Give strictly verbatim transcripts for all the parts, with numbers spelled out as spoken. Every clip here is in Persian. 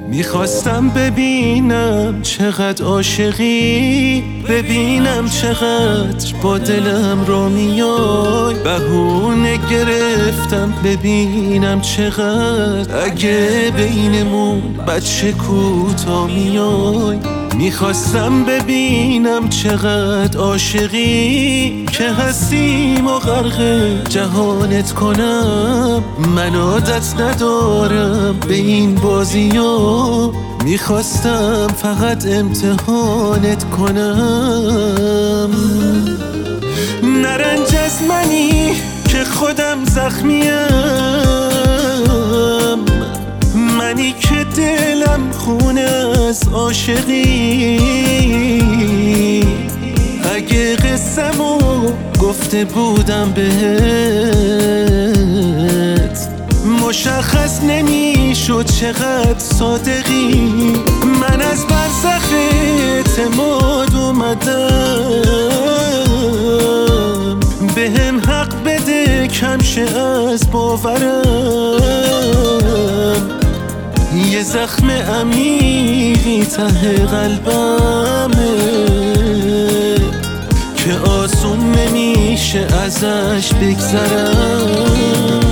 میخواستم ببینم چقدر عاشقی، ببینم چقدر با دلم رو میای. بهونه گرفتم ببینم چقدر اگه بینمون بچه کوتا میای. میخواستم ببینم چقدر عاشقی که هستیم و غرق جهانت کنم. من عادت ندارم به این بازی‌ها، میخواستم فقط امتحانت کنم. نرنج از منی که خودم زخمیم، منی که دلم خونه از عاشقی. اگه قصه‌مو گفته بودم بهت، مشخص نمیشد چقدر صادقی. من از برزخ اعتماد اومدم، بهم حق بده کم شه از باورم. یه زخم عمیقی ته قلبمه که آسون نمیشه ازش بگذرم.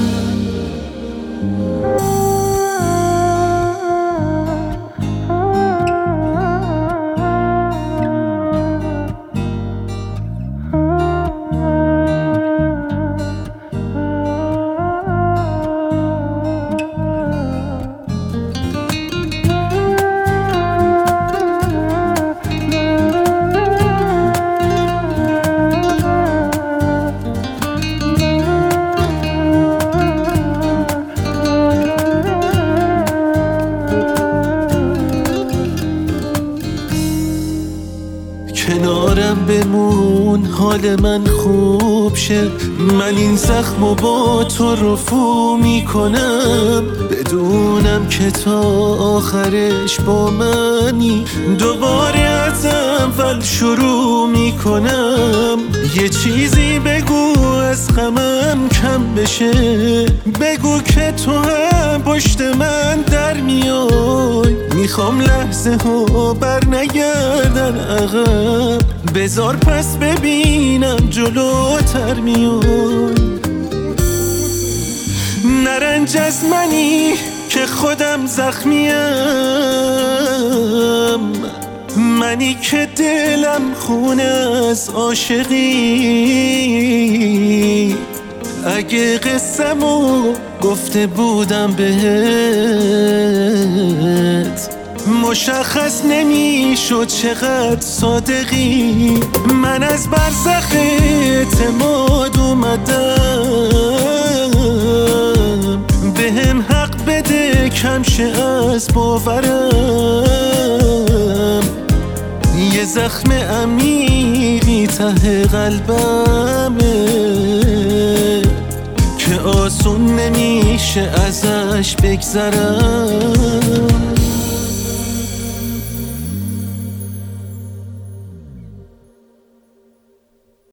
کنارم بمون حال من خوب شه، من این زخمو با تو رفو میکنم. بدونم که تا آخرش با منی، دوباره از اول شروع میکنم. یه چیزی بگو از غمم کم بشه، بگو که تو هم پشت من در میای. میخوام لحظه ها بر نگردن عقب، بذار پس ببینم جلوتر میای. نرنج از منی که خودم زخمیم، منی که دلم خونه از عاشقی. اگه قصه‌مو گفته بودم بهت، مشخص نمیشد چقدر صادقی. من از برزخ اعتماد اومدم، بهم حق بده کم شه از باورم. یه زخم عمیقی ته قلبمه که آسون نمیشه ازش بگذرم.